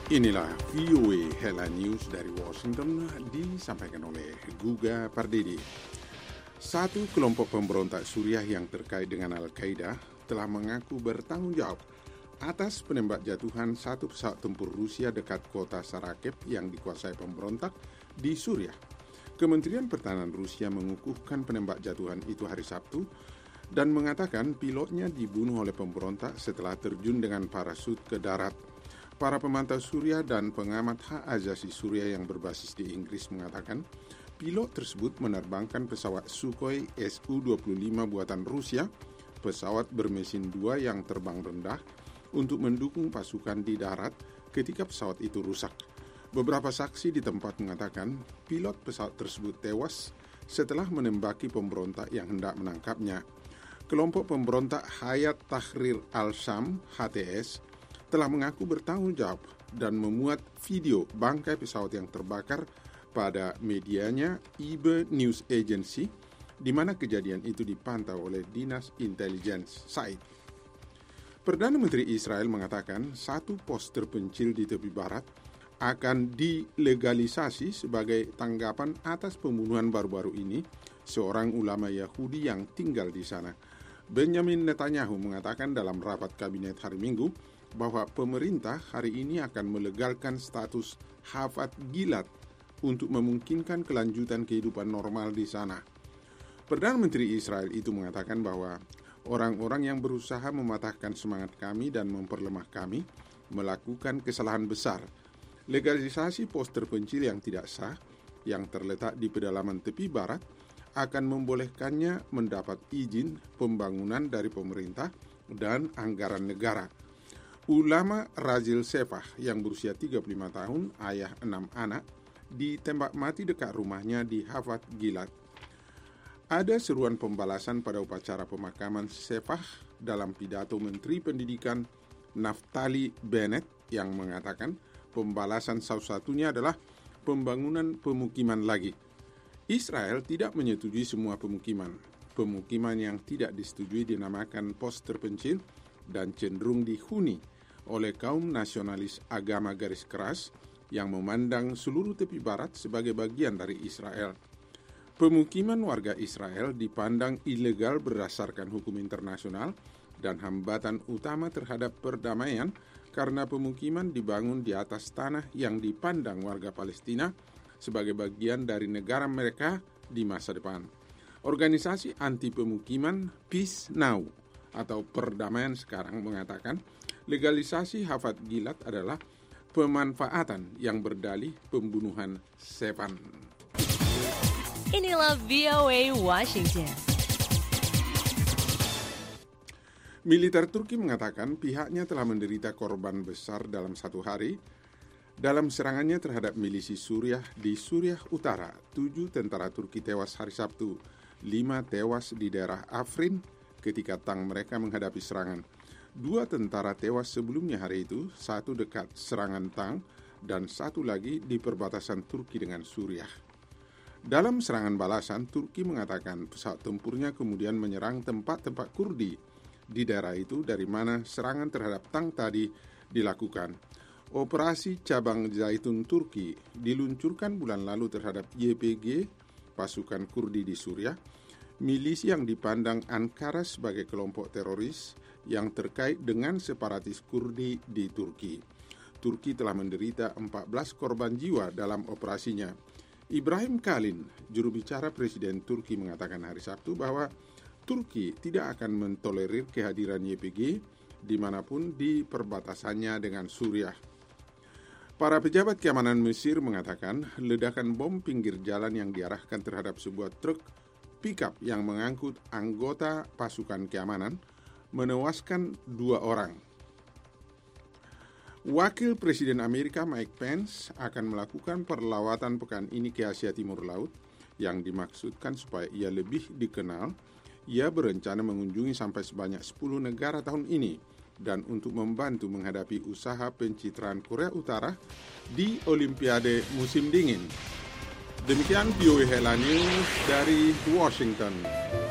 Inilah VOA Headline News dari Washington disampaikan oleh Guga Pardede. Satu kelompok pemberontak Suriah yang terkait dengan Al-Qaeda telah mengaku bertanggung jawab atas penembak jatuhan satu pesawat tempur Rusia dekat kota Sarakeb yang dikuasai pemberontak di Suriah. Kementerian Pertahanan Rusia mengukuhkan penembak jatuhan itu hari Sabtu dan mengatakan pilotnya dibunuh oleh pemberontak setelah terjun dengan parasut ke darat. Para pemantau Suriah dan pengamat hak asasi Suriah yang berbasis di Inggris mengatakan pilot tersebut menerbangkan pesawat Sukhoi Su-25 buatan Rusia, pesawat bermesin 2 yang terbang rendah, untuk mendukung pasukan di darat ketika pesawat itu rusak. Beberapa saksi di tempat mengatakan pilot pesawat tersebut tewas setelah menembaki pemberontak yang hendak menangkapnya. Kelompok pemberontak Hayat Tahrir al-Sham (HTS) telah mengaku bertanggung jawab dan memuat video bangkai pesawat yang terbakar pada medianya IBE News Agency, di mana kejadian itu dipantau oleh Dinas Intelligence SITE. Perdana Menteri Israel mengatakan satu pos terpencil di tepi barat akan dilegalisasi sebagai tanggapan atas pembunuhan baru-baru ini seorang ulama Yahudi yang tinggal di sana. Benjamin Netanyahu mengatakan dalam rapat kabinet hari Minggu bahwa pemerintah hari ini akan melegalkan status Hafat Gilad untuk memungkinkan kelanjutan kehidupan normal di sana. Perdana Menteri Israel itu mengatakan bahwa orang-orang yang berusaha mematahkan semangat kami dan memperlemah kami melakukan kesalahan besar. Legalisasi pos terpencil yang tidak sah yang terletak di pedalaman tepi barat akan membolehkannya mendapat izin pembangunan dari pemerintah dan anggaran negara. Ulama Razil Sefah yang berusia 35 tahun, ayah 6 anak, ditembak mati dekat rumahnya di Hafat Gilad. Ada seruan pembalasan pada upacara pemakaman Sefah dalam pidato Menteri Pendidikan Naftali Bennett yang mengatakan pembalasan salah satunya adalah pembangunan pemukiman lagi. Israel tidak menyetujui semua pemukiman. Pemukiman yang tidak disetujui dinamakan pos terpencil dan cenderung dihuni oleh kaum nasionalis agama garis keras yang memandang seluruh tepi barat sebagai bagian dari Israel. Pemukiman warga Israel dipandang ilegal berdasarkan hukum internasional dan hambatan utama terhadap perdamaian karena pemukiman dibangun di atas tanah yang dipandang warga Palestina sebagai bagian dari negara mereka di masa depan. Organisasi anti pemukiman Peace Now atau perdamaian sekarang mengatakan legalisasi Hafat Gilad adalah pemanfaatan yang berdalih pembunuhan Sevan. Inilah VOA Washington. Militer Turki mengatakan pihaknya telah menderita korban besar dalam satu hari dalam serangannya terhadap milisi Suriah di Suriah Utara. 7 tentara Turki tewas hari Sabtu, 5 tewas di daerah Afrin ketika tank mereka menghadapi serangan. 2 tentara tewas sebelumnya hari itu, 1 dekat serangan tank dan 1 lagi di perbatasan Turki dengan Suriah. Dalam serangan balasan, Turki mengatakan pesawat tempurnya kemudian menyerang tempat-tempat Kurdi di daerah itu dari mana serangan terhadap tank tadi dilakukan. Operasi Cabang Zaitun Turki diluncurkan bulan lalu terhadap YPG, pasukan Kurdi di Suriah, milisi yang dipandang Ankara sebagai kelompok teroris yang terkait dengan separatis Kurdi di Turki. Turki telah menderita 14 korban jiwa dalam operasinya. Ibrahim Kalin, juru bicara Presiden Turki, mengatakan hari Sabtu bahwa Turki tidak akan mentolerir kehadiran YPG dimanapun di perbatasannya dengan Suriah. Para pejabat keamanan Mesir mengatakan ledakan bom pinggir jalan yang diarahkan terhadap sebuah truk pickup yang mengangkut anggota pasukan keamanan menewaskan 2 orang. Wakil Presiden Amerika Mike Pence akan melakukan perlawatan pekan ini ke Asia Timur Laut yang dimaksudkan supaya ia lebih dikenal. Ia berencana mengunjungi sampai sebanyak 10 negara tahun ini dan untuk membantu menghadapi usaha pencitraan Korea Utara di Olimpiade musim dingin. Demikian VOA Headline News dari Washington.